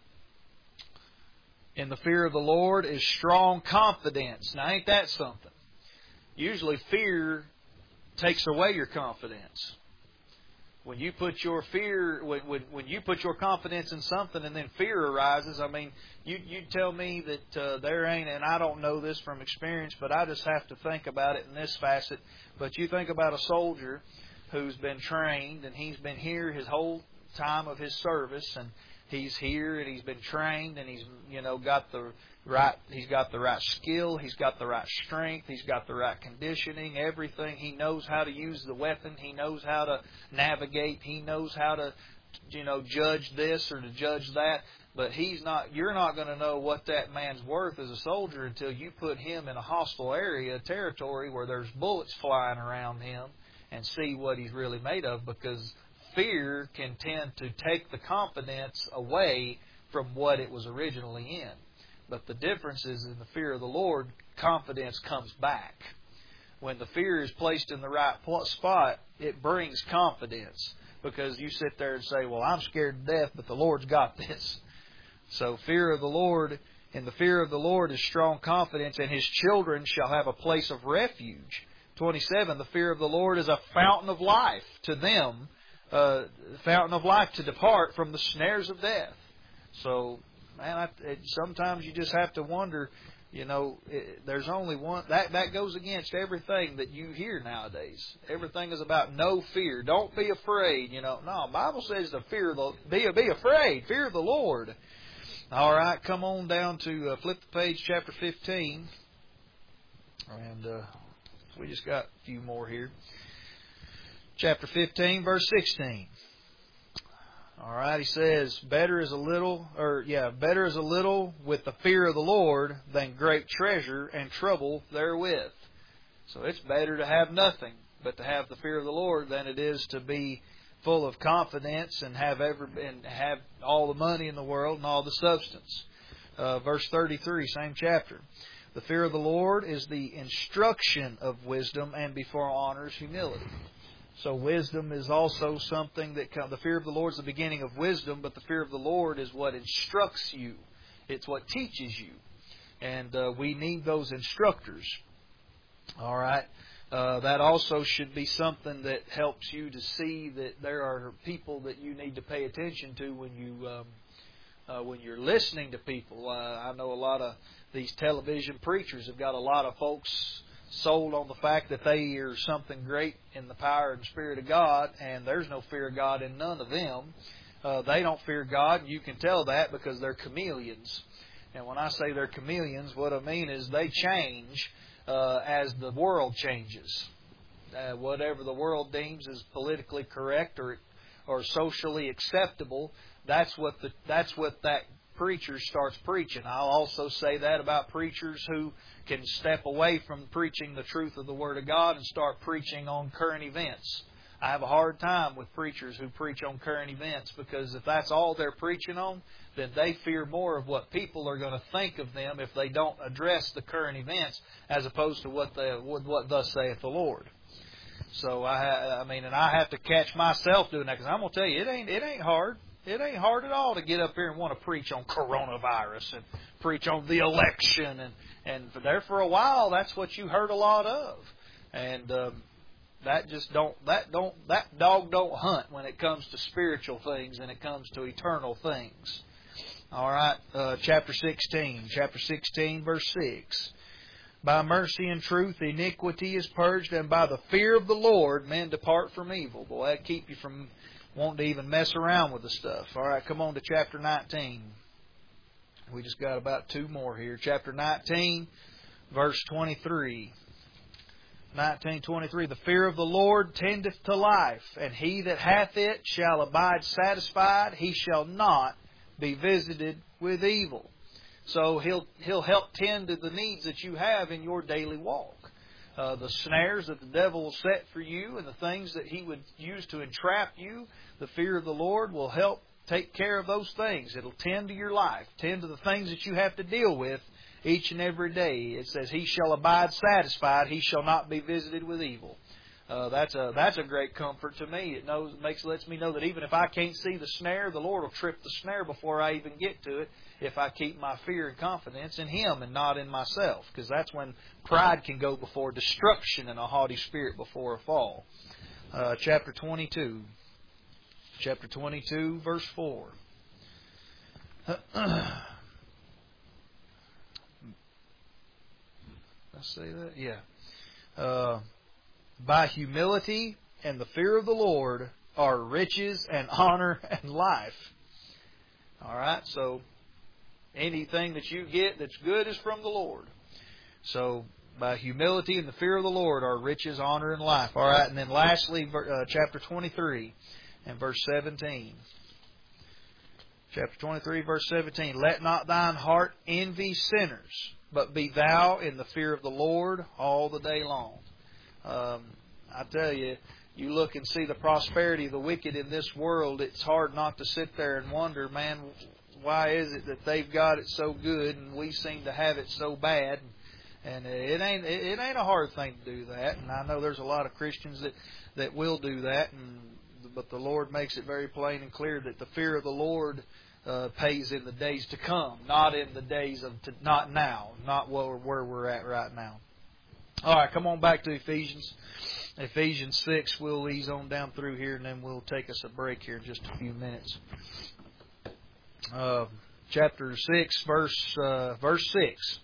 Speaker 3: In the fear of the Lord is strong confidence. Now, ain't that something? Usually fear takes away your confidence. when you put your fear, when, when when you put your confidence in something and then fear arises, I mean, you you tell me that uh, there ain't, and I don't know this from experience, but I just have to think about it in this facet. But you think about a soldier who's been trained, and he's been here his whole time of his service, and he's here and he's been trained, and he's you know got the right he's got the right skill, he's got the right strength, he's got the right conditioning, everything. He knows how to use the weapon, he knows how to navigate, he knows how to you know judge this or to judge that. But he's not you're not going to know what that man's worth as a soldier until you put him in a hostile area, a territory where there's bullets flying around him, and see what he's really made of, because fear can tend to take the confidence away from what it was originally in. But the difference is, in the fear of the Lord, confidence comes back. When the fear is placed in the right spot, it brings confidence, because you sit there and say, well, I'm scared to death, but the Lord's got this. So fear of the Lord, in the fear of the Lord is strong confidence, and His children shall have a place of refuge. twenty-seven, the fear of the Lord is a fountain of life to them, uh, fountain of life to depart from the snares of death. So, man, I, it, sometimes you just have to wonder, you know, it, there's only one, that, that goes against everything that you hear nowadays. Everything is about no fear. Don't be afraid, you know. No, the Bible says to fear the, be, be afraid, fear the Lord. All right, come on down to, uh, flip the page, chapter fifteen. And, uh, we just got a few more here. Chapter fifteen, verse sixteen. All right, he says, "Better is a little, or yeah, better is a little with the fear of the Lord than great treasure and trouble therewith." So it's better to have nothing but to have the fear of the Lord than it is to be full of confidence and have every and have all the money in the world and all the substance. Uh, verse thirty-three, same chapter. "The fear of the Lord is the instruction of wisdom, and before honors humility." So wisdom is also something that the fear of the Lord is the beginning of wisdom, but the fear of the Lord is what instructs you. It's what teaches you, and uh, we need those instructors. All right, uh, that also should be something that helps you to see that there are people that you need to pay attention to when you um, uh, when you're listening to people. Uh, I know a lot of these television preachers have got a lot of folks sold on the fact that they are something great in the power and Spirit of God, and there's no fear of God in none of them. Uh, they don't fear God, and you can tell that because they're chameleons. And when I say they're chameleons, what I mean is they change uh, as the world changes. Uh, whatever the world deems as politically correct or or socially acceptable, that's what the that's what that preacher starts preaching. I'll also say that about preachers who can step away from preaching the truth of the Word of God and start preaching on current events. I have a hard time with preachers who preach on current events, because if that's all they're preaching on, then they fear more of what people are going to think of them if they don't address the current events, as opposed to what they what thus saith the Lord. So I, I mean, and I have to catch myself doing that, because I'm going to tell you, it ain't it ain't hard. It ain't hard at all to get up here and want to preach on coronavirus and preach on the election, and and for there for a while that's what you heard a lot of, and um, that just don't that don't that dog don't hunt when it comes to spiritual things and it comes to eternal things. All right, uh, chapter sixteen, chapter sixteen, verse six. "By mercy and truth iniquity is purged, and by the fear of the Lord men depart from evil." Boy, that'd keep you from wanting to even mess around with the stuff. All right, come on to chapter nineteen. We just got about two more here. Chapter nineteen, verse twenty-three. nineteen twenty-three. "The fear of the Lord tendeth to life, and he that hath it shall abide satisfied. He shall not be visited with evil." So he'll he'll help tend to the needs that you have in your daily walk. Uh, the snares that the devil will set for you and the things that he would use to entrap you, the fear of the Lord will help take care of those things. It'll tend to your life, tend to the things that you have to deal with each and every day. It says, "He shall abide satisfied; he shall not be visited with evil." Uh, that's a that's a great comfort to me. It knows makes lets me know that even if I can't see the snare, the Lord will trip the snare before I even get to it, if I keep my fear and confidence in Him and not in myself. Because that's when pride can go before destruction and a haughty spirit before a fall. Uh, chapter twenty-two. chapter twenty-two, verse four. Let's say that? Yeah. Uh, by humility and the fear of the Lord are riches and honor and life. All right, so anything that you get that's good is from the Lord. So by humility and the fear of the Lord are riches, honor, and life. All right, and then lastly, uh, chapter twenty-three and verse seventeen. Chapter twenty-three, verse seventeen. Let not thine heart envy sinners, but be thou in the fear of the Lord all the day long. Um, I tell you, you look and see the prosperity of the wicked in this world, it's hard not to sit there and wonder, man, why is it that they've got it so good and we seem to have it so bad? And it ain't it ain't a hard thing to do that. And I know there's a lot of Christians that, that will do that, and but the Lord makes it very plain and clear that the fear of the Lord uh, pays in the days to come, not in the days of to, not now, not where, where we're at right now. All right, come on back to Ephesians. Ephesians six, we'll ease on down through here, and then we'll take us a break here in just a few minutes. Uh, chapter six, verse uh, verse six.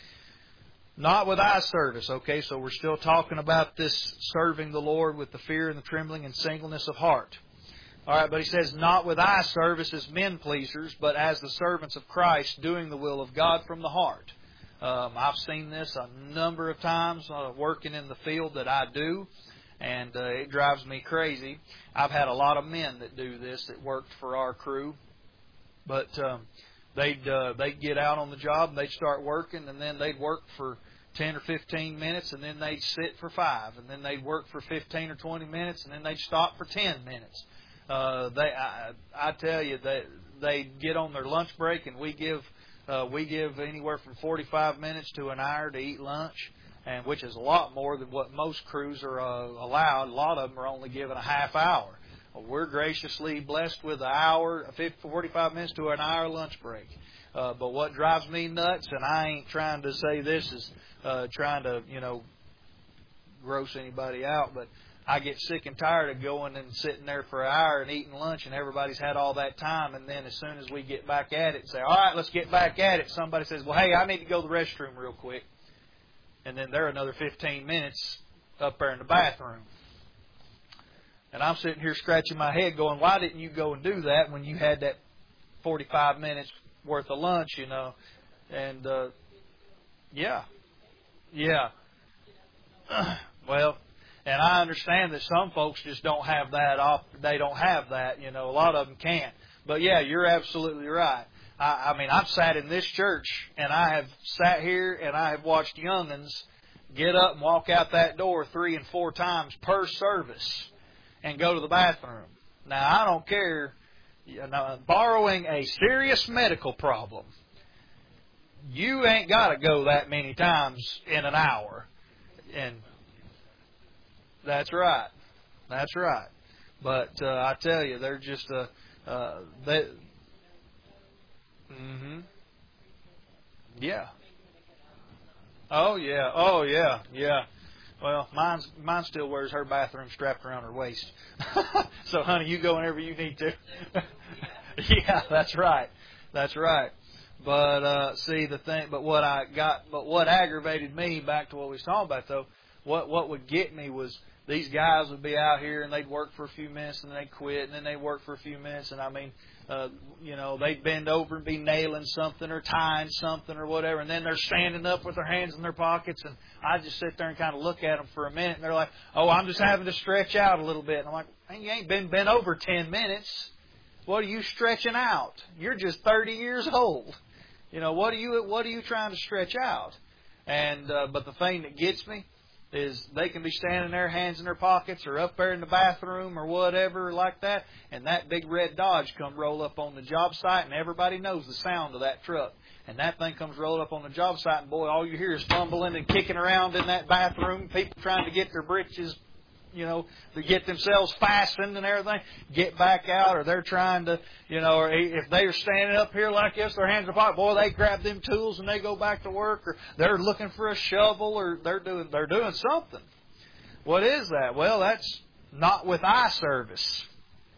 Speaker 3: Not with eye service. Okay, so we're still talking about this serving the Lord with the fear and the trembling and singleness of heart. All right, but he says, not with eye service as men pleasers, but as the servants of Christ, doing the will of God from the heart. Um, I've seen this a number of times uh, working in the field that I do, and uh, it drives me crazy. I've had a lot of men that do this that worked for our crew, but um, they'd uh, they'd get out on the job and they'd start working, and then they'd work for ten or fifteen minutes, and then they'd sit for five, and then they'd work for fifteen or twenty minutes, and then they'd stop for ten minutes. Uh, they, I, I tell you, they they get on their lunch break, and we give. Uh, we give anywhere from forty-five minutes to an hour to eat lunch, and which is a lot more than what most crews are uh, allowed. A lot of them are only given a half hour. Well, we're graciously blessed with an hour, forty-five minutes to an hour lunch break. Uh, but what drives me nuts, and I ain't trying to say this is uh, trying to, you know, gross anybody out, but I get sick and tired of going and sitting there for an hour and eating lunch, and everybody's had all that time, and then as soon as we get back at it and say, all right, let's get back at it, somebody says, well, hey, I need to go to the restroom real quick. And then they're another fifteen minutes up there in the bathroom. And I'm sitting here scratching my head going, why didn't you go and do that when you had that forty-five minutes worth of lunch, you know? And, uh, yeah. Yeah. Well... And I understand that some folks just don't have that off. They don't have that, you know. A lot of them can't. But yeah, you're absolutely right. I, I mean, I've sat in this church, and I have sat here, and I have watched young'uns get up and walk out that door three and four times per service, and go to the bathroom. Now, I don't care. You know, borrowing a serious medical problem, you ain't got to go that many times in an hour, and. That's right. That's right. But uh, I tell you, they're just uh, uh, they. Mm-hmm. Yeah. Oh yeah. Oh yeah. Yeah. Well, mine's mine still wears her bathroom strapped around her waist. So, honey, you go whenever you need to. Yeah, that's right. That's right. But uh, see the thing. But what I got. But what aggravated me, back to what we was talking about, though. What what would get me was. These guys would be out here and they'd work for a few minutes and they'd quit, and then they'd work for a few minutes, and I mean, uh, you know, they'd bend over and be nailing something or tying something or whatever, and then they're standing up with their hands in their pockets, and I just sit there and kind of look at them for a minute, and they're like, oh, I'm just having to stretch out a little bit. And I'm like, hey, you ain't been bent over ten minutes. What are you stretching out? You're just thirty years old. You know, what are you, what are you trying to stretch out? And, uh, but the thing that gets me, is they can be standing there, hands in their pockets, or up there in the bathroom or whatever like that, and that big red Dodge come roll up on the job site, and everybody knows the sound of that truck. And that thing comes roll up on the job site, and boy, all you hear is fumbling and kicking around in that bathroom, people trying to get their britches, you know, to get themselves fastened and everything, get back out, or they're trying to, you know, or if they're standing up here like this, their hands in their pocket, boy, they grab them tools and they go back to work, or they're looking for a shovel, or they're doing they're doing something. What is that? Well, that's not with eye service.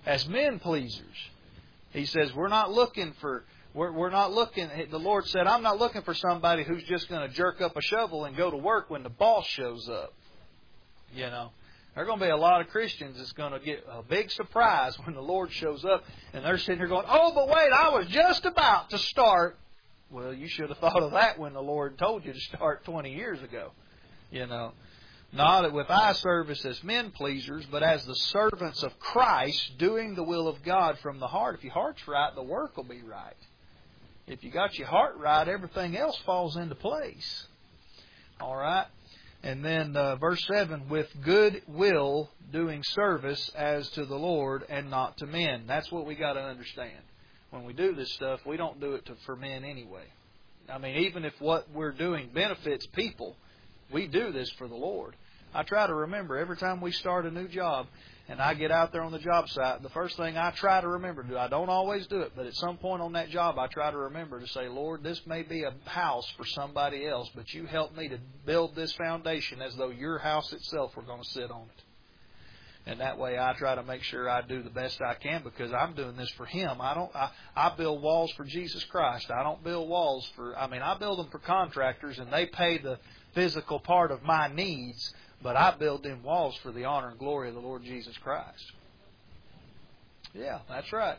Speaker 3: as men pleasers. He says we're not looking for, we're, we're not looking, the Lord said, I'm not looking for somebody who's just going to jerk up a shovel and go to work when the boss shows up. You know, there are going to be a lot of Christians that's going to get a big surprise when the Lord shows up and they're sitting here going, oh, but wait, I was just about to start. Well, you should have thought of that when the Lord told you to start twenty years ago. You know, not with eye service as men pleasers, but as the servants of Christ, doing the will of God from the heart. If your heart's right, the work will be right. If you got your heart right, everything else falls into place. All right? And then uh, verse seven, with good will doing service as to the Lord and not to men. That's what we got to understand. When we do this stuff, we don't do it to, for men anyway. I mean, even if what we're doing benefits people, we do this for the Lord. I try to remember every time we start a new job and I get out there on the job site, the first thing I try to remember to do, I don't always do it, but at some point on that job I try to remember to say, Lord, this may be a house for somebody else, but you help me to build this foundation as though your house itself were going to sit on it. And that way I try to make sure I do the best I can because I'm doing this for Him. I don't. I, I build walls for Jesus Christ. I don't build walls for, I mean, I build them for contractors and they pay the physical part of my needs, but I build them walls for the honor and glory of the Lord Jesus Christ. Yeah, that's right.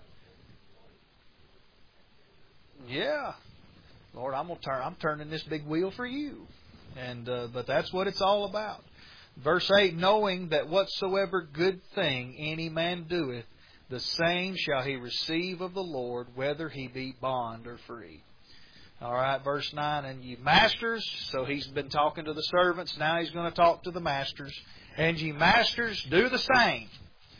Speaker 3: Yeah. Lord, I'm gonna turn I'm turning this big wheel for you. And uh, but that's what it's all about. Verse eight, knowing that whatsoever good thing any man doeth, the same shall he receive of the Lord, whether he be bond or free. All right, verse nine, and ye masters, so he's been talking to the servants, now he's going to talk to the masters. And ye masters, do the same.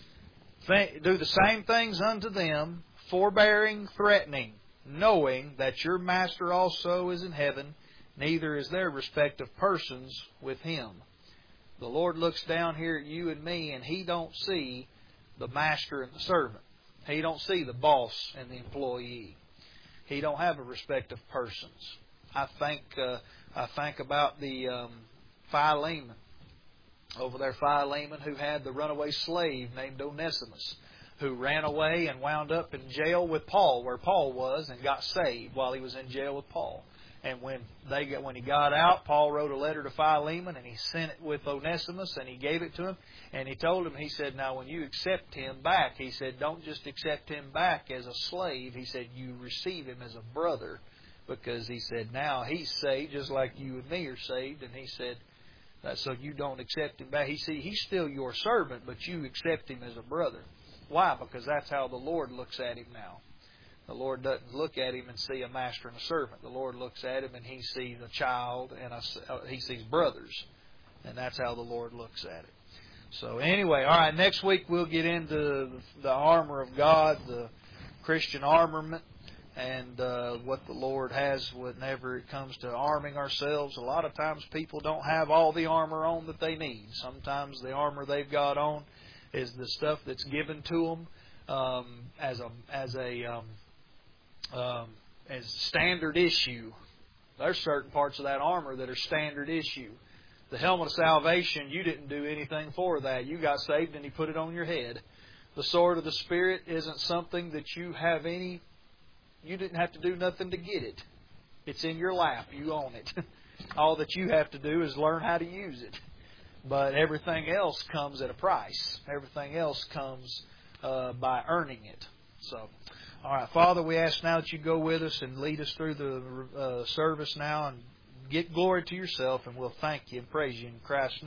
Speaker 3: Do the same things unto them, forbearing, threatening, knowing that your master also is in heaven, neither is there respect of persons with Him. The Lord looks down here at you and me, and He don't see the master and the servant. He don't see the boss and the employee. He don't have a respect of persons. I think uh, I think about the um, Philemon over there, Philemon, who had the runaway slave named Onesimus, who ran away and wound up in jail with Paul, where Paul was, and got saved while he was in jail with Paul. And when they got, when he got out, Paul wrote a letter to Philemon, and he sent it with Onesimus, and he gave it to him. And he told him, he said, now when you accept him back, he said, don't just accept him back as a slave. He said, you receive him as a brother. Because he said, now he's saved just like you and me are saved. And he said, so you don't accept him back. He see, he's still your servant, but you accept him as a brother. Why? Because that's how the Lord looks at him now. The Lord doesn't look at him and see a master and a servant. The Lord looks at him and He sees a child and a, He sees brothers. And that's how the Lord looks at it. So anyway, all right, next week we'll get into the armor of God, the Christian armament, and uh, what the Lord has whenever it comes to arming ourselves. A lot of times people don't have all the armor on that they need. Sometimes the armor they've got on is the stuff that's given to them um, as a as a um, Um, as standard issue. There's certain parts of that armor that are standard issue. The helmet of salvation, you didn't do anything for that. You got saved and He put it on your head. The sword of the Spirit isn't something that you have any, you didn't have to do nothing to get it. It's in your lap. You own it. All that you have to do is learn how to use it. But everything else comes at a price. Everything else comes uh, by earning it. So, all right, Father, we ask now that you go with us and lead us through the uh, service now and get glory to yourself, and we'll thank you and praise you in Christ's name.